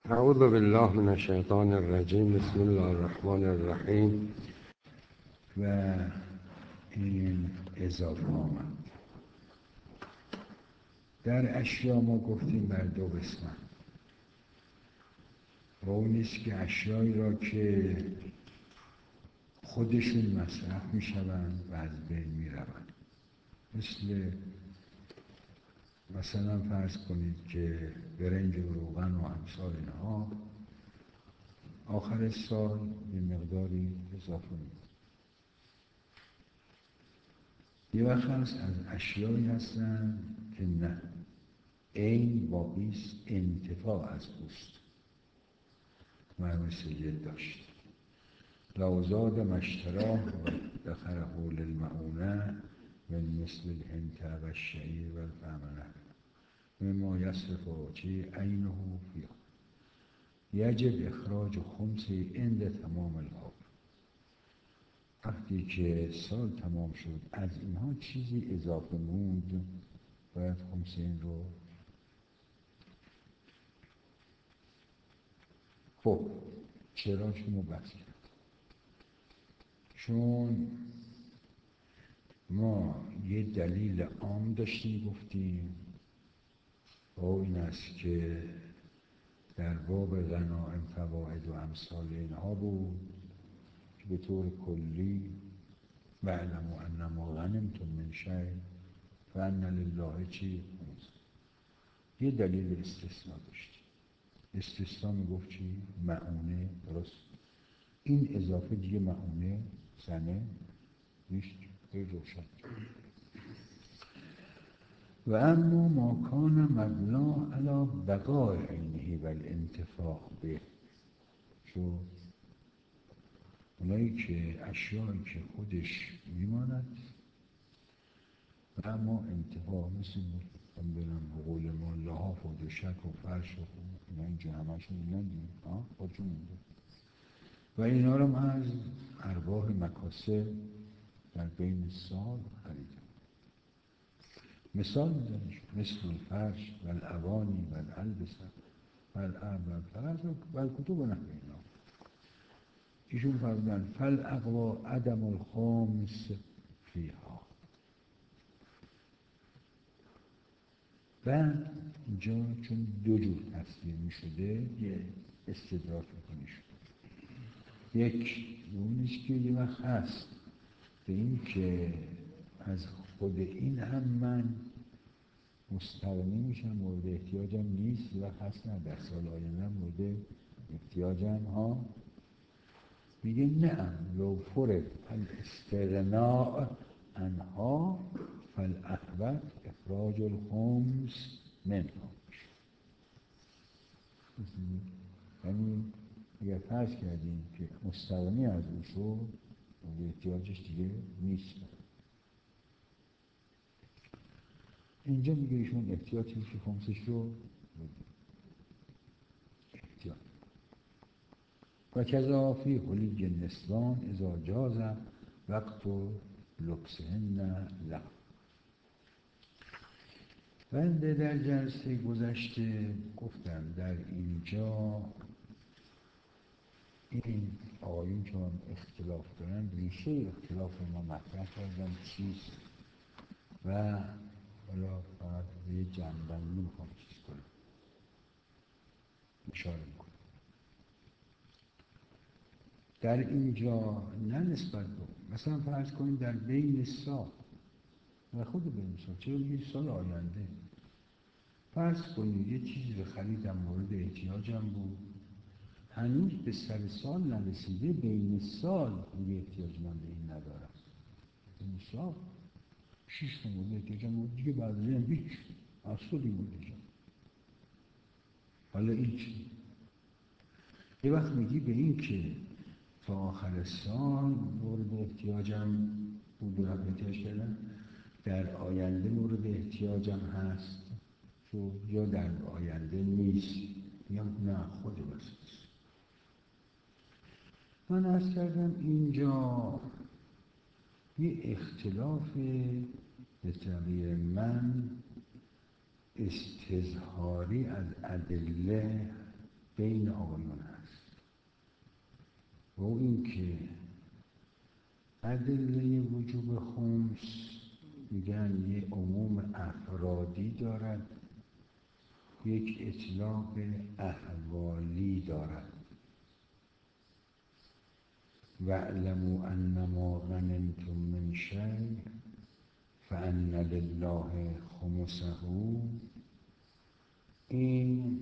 اعوذ بالله من الشیطان الرجیم. بسم الله الرحمن الرحیم. و این اضافه آمد. در اشیا ما گفتیم بر دو قسمت. و اون نیست که اشیایی را که خودشون مصرف می شوند و از بین می روند. مثلا فرض کنید که برنج و روغن و امثال اینها آخر سال یه مقداری اضافه می. یه وقت هست از اشیایی هستن که نه، عین باقیست، انتفاع از اوست. مرموز سید داشت لوزاد مشتراه و دخل حول المعونه من مثل الهنت و الشعیر و الفهمنه مما یصرف چی عینه فیه یجب اخراج خمسی عند تمام الحول. وقتی که سال تمام شد از اینها چیزی اضافه موند باید خمس این رو. خب چرا شما بحث کرد؟ چون ما یه دلیل عام داشتیم گفتیم و این است که در باب غنائم فواید و امثال اینها بود که به طور کلی واعلموا انما غنمتم من شیء فان لله چی خمسه. یه دلیل استثنا داشتیم. استثنا میگفت چی؟ معونه. درست. این اضافه دیگه معونه سنه نیست. خیلی روشن. و اما ما کان مبنا علی بقای عینه و الانتفاع به. چون اونایی که اشیایی که خودش میماند و اما انتفاع مثل به قول ما لحاف و دوشک و فرش و اینا اینجا همشون نندیم خودشون مونده و اینا رو من از ارباح مکاسب در بین سال خریدم. مثال میزنش مثل الفرش و العوانی و الالبسه و العب و الفرش و الکتب و نحو اینا. ایشون فرمودن فالاقوا عدم الخمس فیها. بعد اینجا چون دو جور تصویر می شده یه استدراک میکنی شده. یک اونیست که یه وقت هست به این که از خود این هم من مستغنی میشم، مورد احتیاجم نیست و هست نه در سال آینده مورد احتیاجم ها. میگه نه لو فرض الاستغناء عنها فالاحوط اخراج الخمس منها. یعنی اگر فرض کردیم که مستغنی از او شد مورد احتیاجش دیگه نیست. اینجا میگه ایشون احتیاطی که خمسش رو احتیاط و کذا فی حلیج النسوان اذا جاز وقت لبسهن له. بنده در جلسه گذشته گفتم در اینجا این آقایون که هم اختلاف دارن ریشه اختلاف ما مطرح کردن چیست و حالا فقط به یه جنبندی میخوام چیز کنم اشاره میکنم. در اینجا نه نسبت بود مثلا فرض کنیم در بین سال و خود بین سال چرا بگید سال آینده فرض کنیم یه چیزی رو خریدم مورد احتیاجم بود هنوز به سر سال نرسیده بین سال دیگه احتیاج من به این ندارم. بین سال 6 مورد احتیاجم بود دیگه بعد از این هیچ اصلا دیگه مورد احتیاجم. حالا این چی؟ یه وقت میگی به این که تا آخر سال مورد احتیاجم بود و احتیاج کردم در آینده مورد احتیاجم هست یا در آینده نیست یا نه خود بسید. من عرض کردم اینجا یه اختلاف به تعبیر من استظهاری از ادله بین ادله وجوب خمس میگن یه عموم افرادی دارد، یک اطلاق احوالی دارد. واعلموا انما غنمتم من شیء فان لله خمسه. این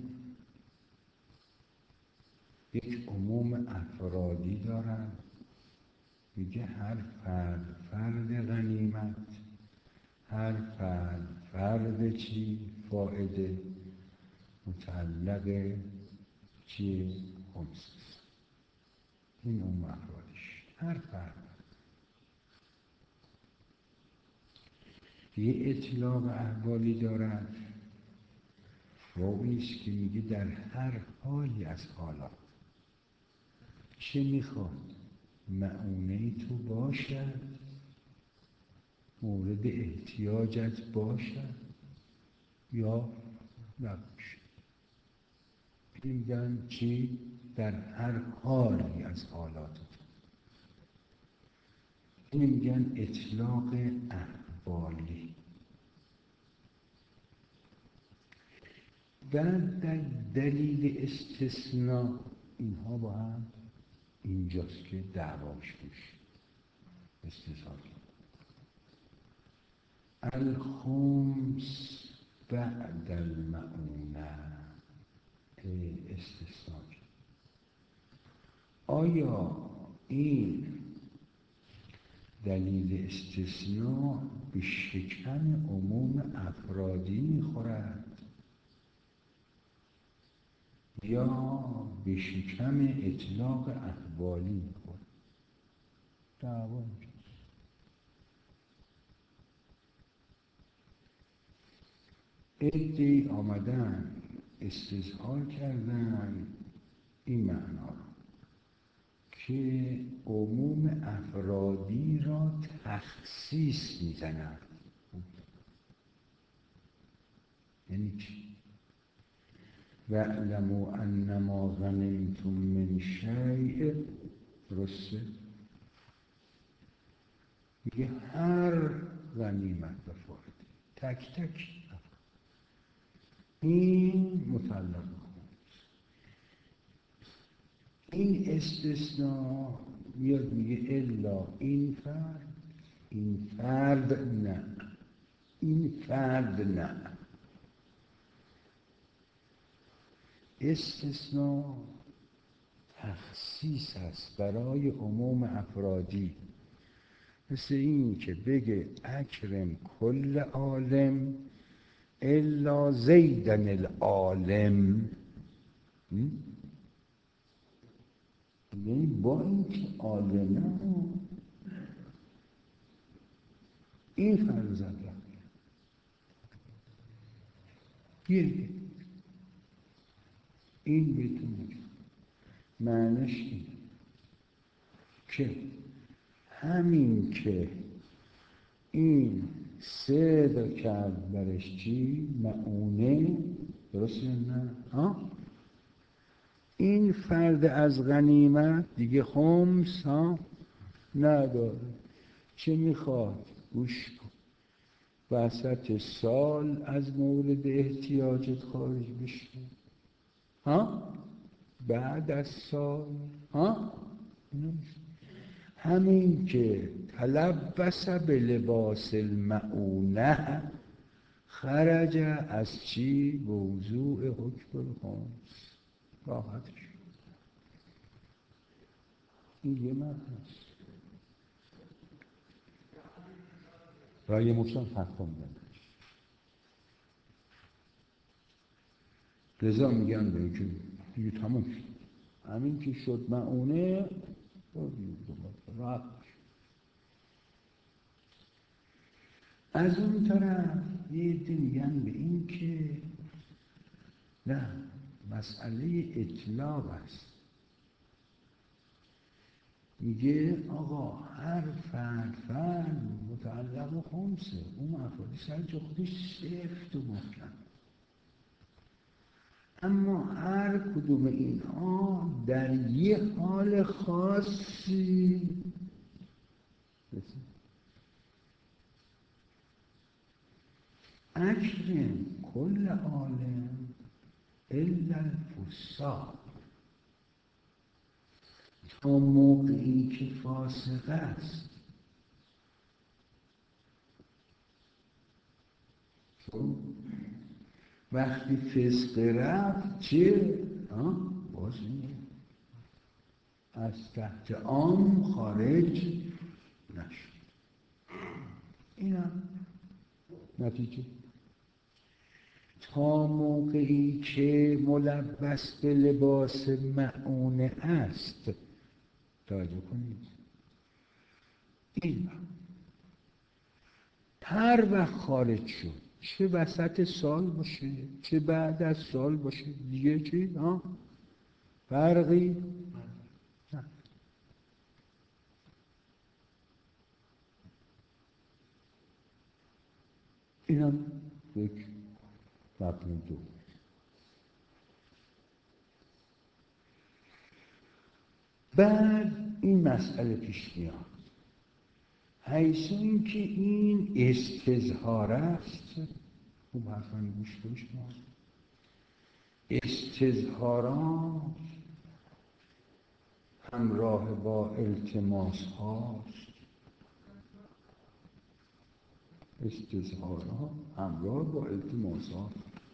یک عموم افرادی دارد، میگه هر فرد غنیمت، هر فرد چی فائده متعلق چیه؟ خمس. این عموم افرادش هر فرد. یه اطلاق احوالی دارد و اونیست که میگه در هر حالی از حالات چه میخواد؟ معونه تو باشد، مورد احتیاجت باشد یا نباشد. میگن چی؟ در هر حالی از حالات. این میگن اطلاق احوالی. بعد در دلیل استثناء اینها با هم اینجاست که دعواش میشه. استثناء الخمس بعد المعونه. استثناء آیا این دلیل استثناء به شکم عموم افرادی میخورد یا به شکم اطلاق احوالی میخورد؟ دعوا اینجاست. عده‌ای آمدن استظهار کردن این معنا رو که عموم افرادی را تخصیص میزنند. یعنی چی؟ واعلموا انما غنمتم من شیء. درسته؟ میگه هر غنیمت و فارده تک تک. این مطلق خمس. این استثناء میاد میگه الا این فرد نه، این فرد نه. استثناء تخصیص است برای عموم افرادی، مثل این که بگه اکرم کل عالم الا زیدن العالم. یعنی با این که عالمه این فرد زد گیر این بهتون معنیش این که همین که این صدر کرد برش چی؟ معونه. درسته نه؟ این فرد از غنیمت دیگه خمس نداره. چه میخواد؟ گوش کن. وسط سال از مورد احتیاجت خارج بشه، بعد از سال همین که تلبس به لباس المعونه خرج از چی؟ موضوع حکم الخمس. راحت شد. این یه معنی هست. رای مکسان فتوا میدن. لذا میگن به که دیگه تموم شد. همین که شد معونه راحت شد. از اون طرف یه عده میگن به این که نه، مسئله اطلاق است. میگه آقا هر فرد متعلق خمسه، اون افرادی سر جا خودش سفت و محکم، اما هر کدوم اینها در یه حال خاصی اکرم کل عالم الا الفساق. تا موقعی که فاسق است وقتی فسق رفت چه؟ باز میگه از تحت عام خارج نشد. این هم نتیجه. تا موقعی که ملبس به لباس مؤونه است، توجه کنید، این هر وقت خارج شد، چه وسط سال باشه چه بعد از سال باشه، دیگه چی؟ فرقی نه. این هم یک مبنی دو. بعد این مسئله پیش میاد، حیث این که این استظهار است. خوب حرفان گوش کنید. استظهارات همراه با التماس هاست. استظهارات همراه با التماس هاست.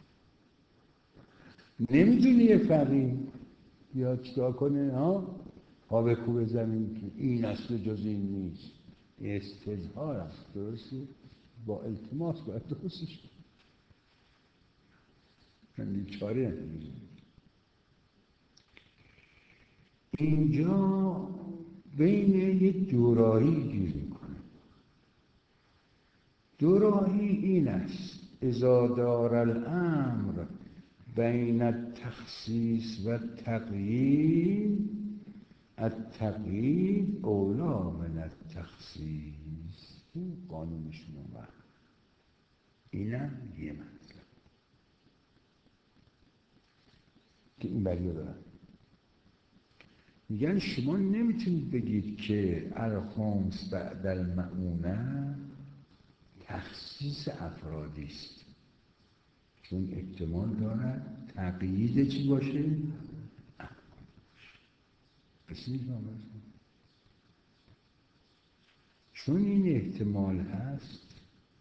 نمیتونی یه فقیه یا چیکار کنه پا به کوب زمین که این اصل جز این نیست. استظهار است، درسته؟ با التماس باید درستش کنه، چاره نمیدونی. اینجا بین یک دوراهی گیر میکنه. دوراهی این است: اذا دار الامر بین التخصیص و التقیید، التقیید اولی من التخصیص. این قانونشون اومد. اینم یه مطلب که این بریا دارن. میگن شما نمیتونید بگید که الخمس بعد المؤونه تخصیص افرادی است، چون احتمال دارد تقیید چی باشه؟ چون این احتمال هست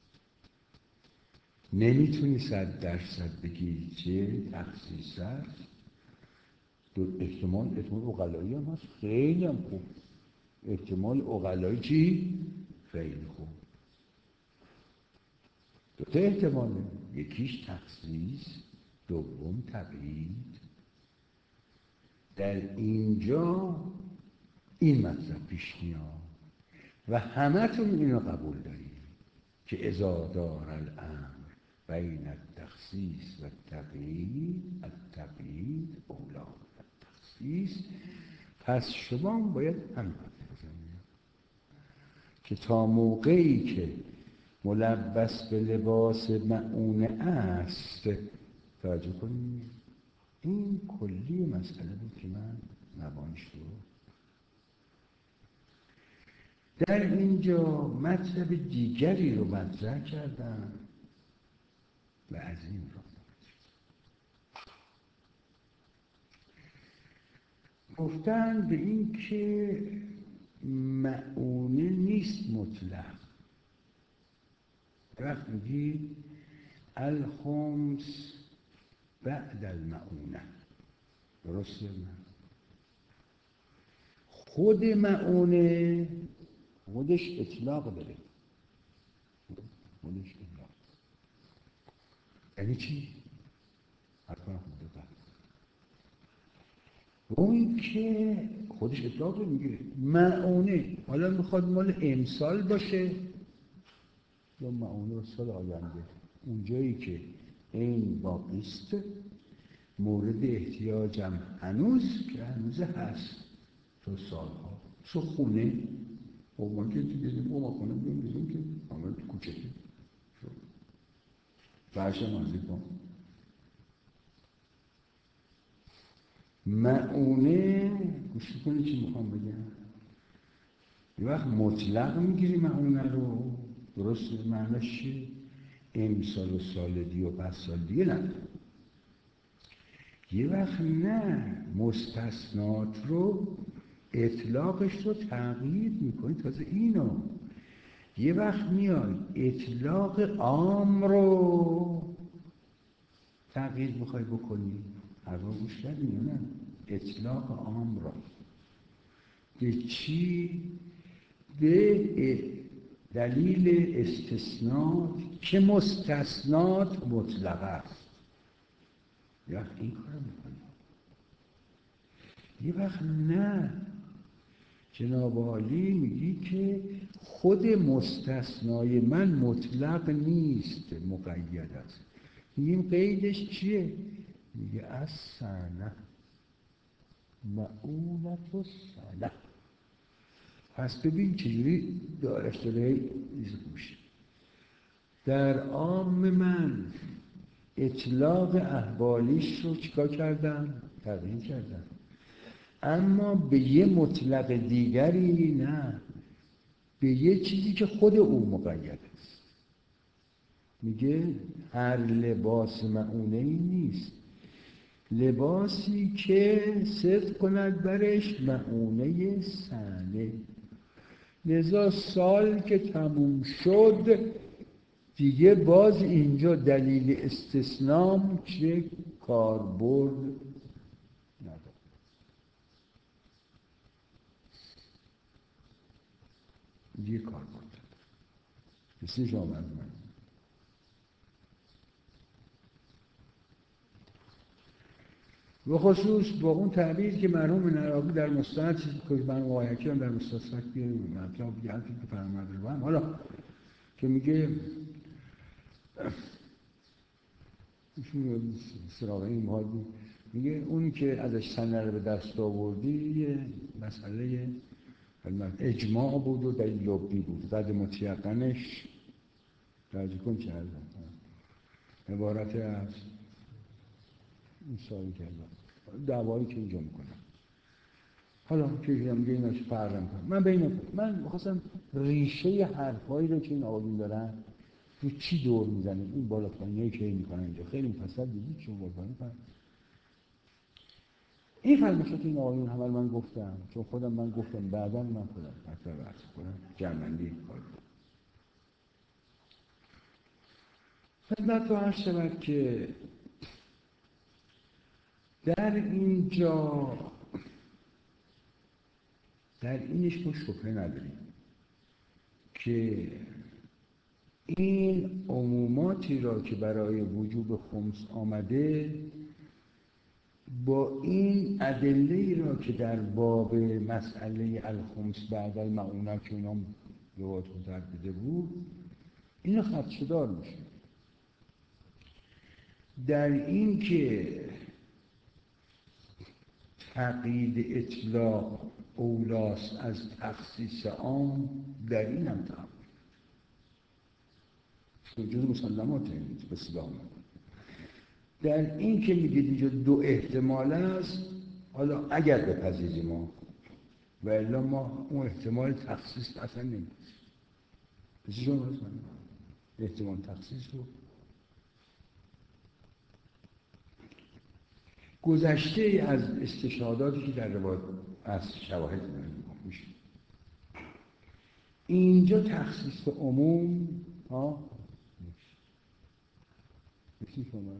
نمیتونی 100% بگی چه تخصیص هست. احتمال اقلایی هم هست، خیلی هم خوب. احتمال اقلایی چی؟ خیلی خوب. دو تا احتماله، یکیش تخصیص، دوم تقیید. در اینجا این مطلب پیش میاد و همتون اینو قبول دارید که اذا دار الامر بین التخصیص و التقیید، التقیید اولی التخصیص. پس شما باید همین بزنید که تا موقعی که ملبس به لباس مؤونه است، توجه کنید، این کلی مسئله بود که من نبانش رو در اینجا مطلب دیگری رو مطرح کردم و از این رو گفتن به این که مؤونه نیست مطلق. وقت میگی الخمس بعد المؤونه، درسته؟ خود مؤونه خودش اطلاق داره. خودش اطلاق یعنی چی؟ حتما خودت اون که خودش اطلاق رو میگیره. مؤونه حالا میخواد مال امسال باشه یا مؤونه سال آینده، اونجایی که این باقیست، مورد احتیاجم هنوز که هنوز هست تو سالها، تو خونه و ما که دیگه ما خونه بیرون که همه تو کوچه فرش نازی کن. مؤونه گوش کنید چی میخوام بگم. یه وقت مطلق میگیری مؤونه رو، درست معنیش چیه؟ امسال و سال دیگه و 5 سال دیگه نداره. یه وقت نه، مستثنات رو اطلاقش رو تغییر میکنی. تازه اینو یه وقت میای اطلاق عام رو تغییر میخوای بکنی. حرفا گوش کردی یا نه؟ اطلاق عام رو به چی؟ به دلیل استثنات که مستثنات مطلق است. یه وقت این کار میکنی. یه وقت نه، جناب عالی میگی که خود مستثنای من مطلق نیست، مقید است. میگیم قیدش چیه؟ میگه از سنه معونت و سنه. پس ببین چجوری دارش داره میشه. در عام من اطلاق احوالیش رو چیکار کردم؟ تغییر کردم. اما به یه مطلق دیگری نه، به یه چیزی که خود او مقید است. میگه هر لباس معونه‌ای نیست، لباسی که صدق کند برش معونه سنه. لذا سال که تموم شد دیگه باز اینجا دلیل استثنام چه کاربرد نداره. یه کاربرد مثل جامعه من و خصوص با اون تعبیر که مرحوم نرابی در مستند که من واقعی هم در مستند مطلب دیگه حرفی که فرموده رو هم حالا که میگه سراغ این مهادی میگه اونی که ازش سنه رو به دست آوردی یه مسئله اجماع بود و دلیل لبی بود. بعد متیقنش راجع کن چه هستن عبارت از این سایی که دعوایی که اینجا میکنم. حالا که میگه ایناش فرق نمیکنه. من خواستم ریشه حرفایی رو که این آقایون دارن رو چی دور میزنه، این بالا پایینی که میکنن اینجا خیلی مفصل دیدید چون بالا پایین کنن. این فرمایشات این آقایون هم من گفتم چون خودم من گفتم بعدا من خودم مطلب عرض کنم جمع‌بندی کار کنم. خدمت تو عرض شود که در اینجا در اینش ما شبهه نداریم که این عموماتی را که برای وجوب خمس آمده با این ادله‌ای را که در باب مسئله الخمس بعد المعونه که اینا روایت متعدده بود این خدشه‌دار میشه. در این که تقیید اطلاق اولاست از تخصیص عام در این هم تعامل جز مسلمات به اصطلاح در این که میگید اینجا دو احتمال است. حالا اگر بپذیریم ما و الا ما اون احتمال تخصیص اصلا نمیدیم. بسید شما باید کنیم احتمال تخصیص رو گذشته از استشهاداتی که در روایت از شواهد میشه. اینجا تخصیص عموم بسید شما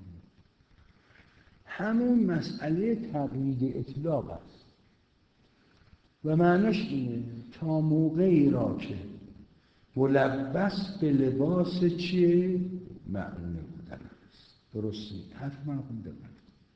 همون مسئله تقیید اطلاق است و معناش اینه تا موقعی را که ملبس به لباس چیه؟ معونه بودن است. درسته؟ حرف من خونده من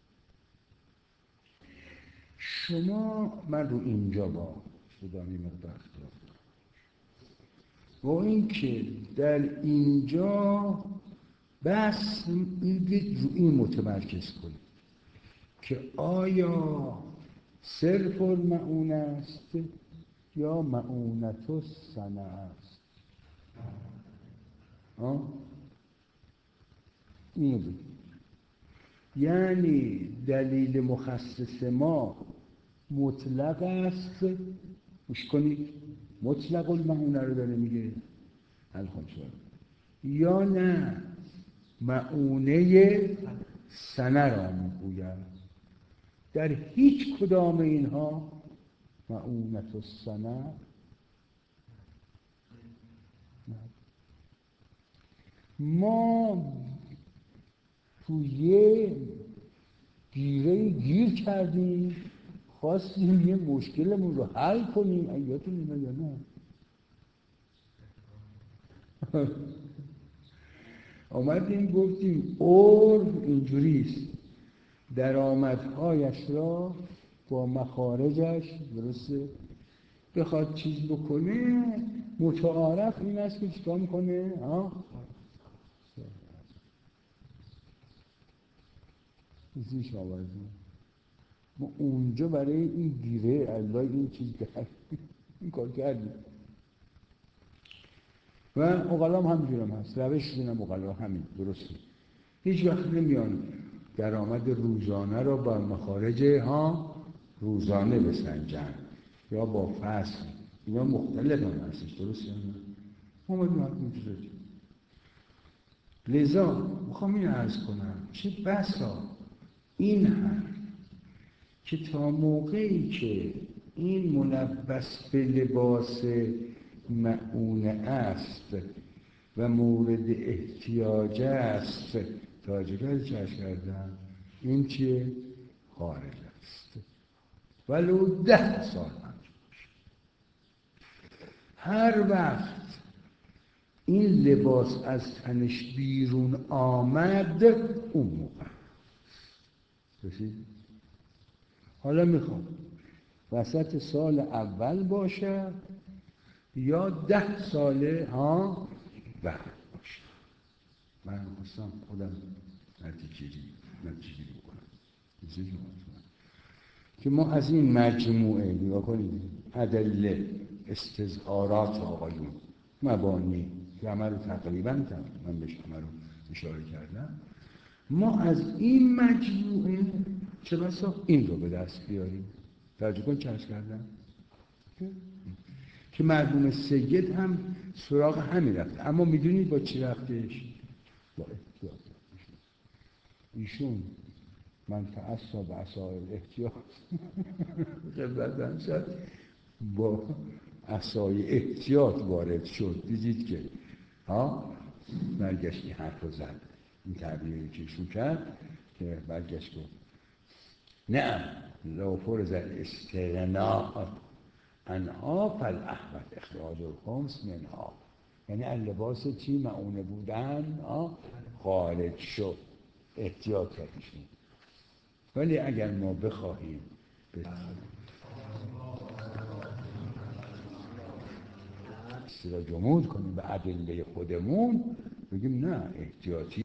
شما من رو اینجا با خدانی مقدار اختلاف دارم با این که در اینجا بس رو این متمرکز کنید که آیا صرف المعون است یا معونت السنه است. اینو بگید. یعنی دلیل مخصص ما مطلق است. گوش کنید مطلق المعونه رو داره میگه الخمس یا نه مؤونه سنه را میگوید. در هیچ کدام اینها مؤونت السنه ما توی یه گیره گیر کردیم، خواستیم یه مشکلمون رو حل کنیم. یادتون میاد یا نه؟ آمدیم گفتیم عرف اینجوریست، درآمدهایش را با مخارجش درسته بخواد چیز بکنه، متعارف این است که چیکار میکنه؟ زیش آوردیم. ما اونجا برای این گیره الله این چیز این کار کردیم. و اقلا هم همینجور هم هست، روششون هم اقلا همین درسته. هیچ وقت نمیان درآمد روزانه را با مخارج روزانه بسنجن یا با فصل. اینا مختلف هم هستش، درسته؟ ما باید میتونیم. لذا میخوام این عرض کنم چه بسا این هم که تا موقعی که این ملبس به لباس مؤونه است و مورد احتیاج است، تاجگاه چشم کردن این چیه؟ خارج است. ولو 10 سال هر وقت این لباس از تنش بیرون آمد اون موقع رسید. حالا میخوام وسط سال اول باشه یا 10 ساله بعد باشه. من خواستم خودم نتیجه بکنم که ما از این مجموعه نگاه کنید، ادله استظهارات آقایون مبانی که همه رو تقریبا من بهش همه رو اشاره کردم، ما از این مجموعه چه بسا این رو به دست بیاریم. توجه کن چه عرض کردم که مرحوم سید هم سراغ همین رفته، اما میدونید با چی رفتش؟ با احتیاط. ایشون من تعصب عصای احتیاط قبلتن شد با عصای احتیاط وارد شد. دیدید که برگشت این حرف رو زد، این تعبیری که ایشون کرد که برگشت گفت نعم لو فرض الاستغناء عنها فالاحوط اخراج الخمس منها، یعنی اللباس چی مؤونه بودن خارج شد، احتیاط کردشون. ولی اگر ما بخواهیم استرا جمود کنیم به ادله خودمون، بگیم نه احتیاطی